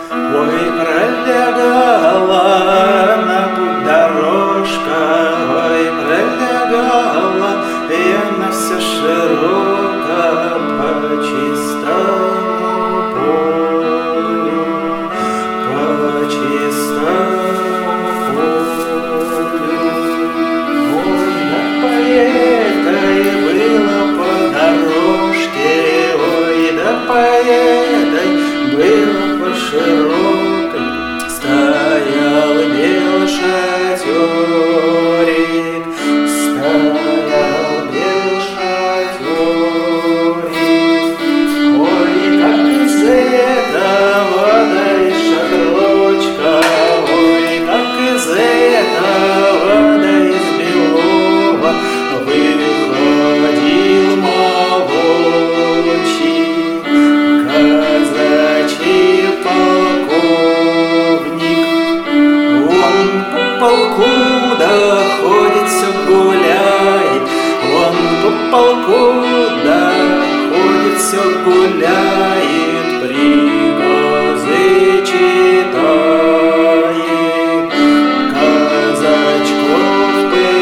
Ой, пролегала на путь дорожка, ой, пролегала и она вся широка по чистому полю, по чистому полю. Ой, да поэтой было по дорожке, ой, да поэтой было по широкой, стоял белый шатёрик, стоял белый шатёрик. Ой, как из этого да из шатрочка, ой, как из этого да из белого выходил молодчик, казачий полковник. Он по полку доходит, все гуляет, он по полку доходит, все гуляет, приказы читает, казачков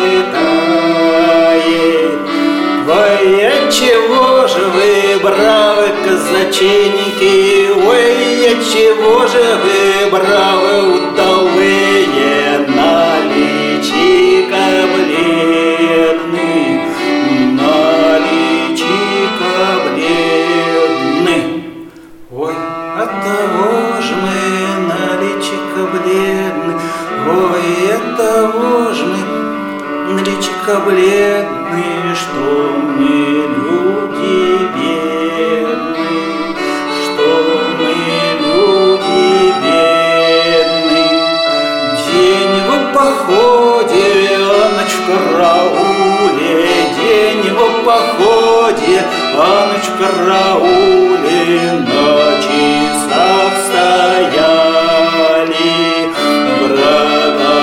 пытает. Ой, отчего же вы, бравы казаченьки, ой, отчего же вы, бравы удалые, на личико бледны, на личико бледны. Ой, оттого ж мы на личико бледны, ой, оттого ж мы на личико бледны, что мы люди бедны, что мы люди бедны. День в походе, а ночь в карауле, день в походе, а ночь в карауле, на часах стояли, врага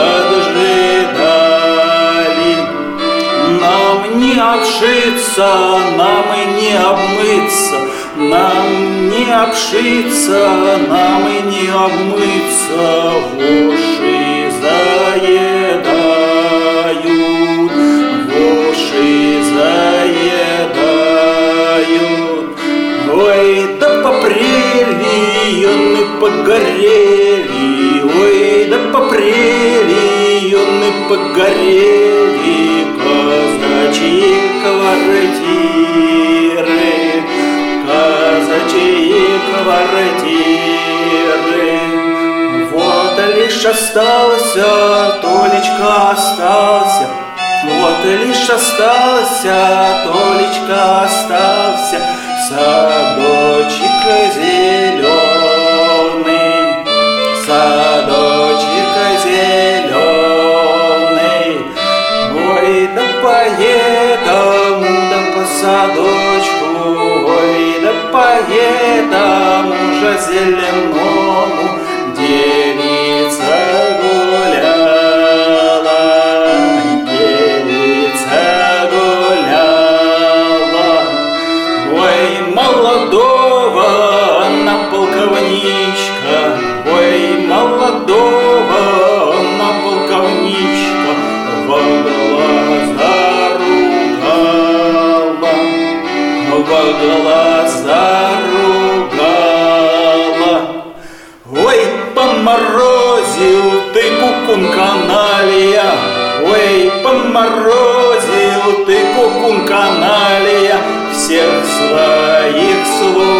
поджидали. Нам не обшиться, нам и не обмыться, нам не обшиться, нам и не обмыться, воши заедают, воши заедают. Ой, да попрели, он и погорели, ой, да попрели, он и погорели, казачьи квартиры, казачьи квартиры. Вот лишь остался, Толечка остался, вот лишь остался, Толечка остался, садочек зеленый, садочек зеленый. Ой, да поэтому, да по садочку, ой, да поэтому же зеленому девица гуляла, девица гуляла. Ой, молодого она полковничка, ой, молодого она полковничка во глаза ругала, во глаза ругала. Ой, поморозил ты, кукун каналья, ой, поморозил ты, кукун каналья, всех своих слуг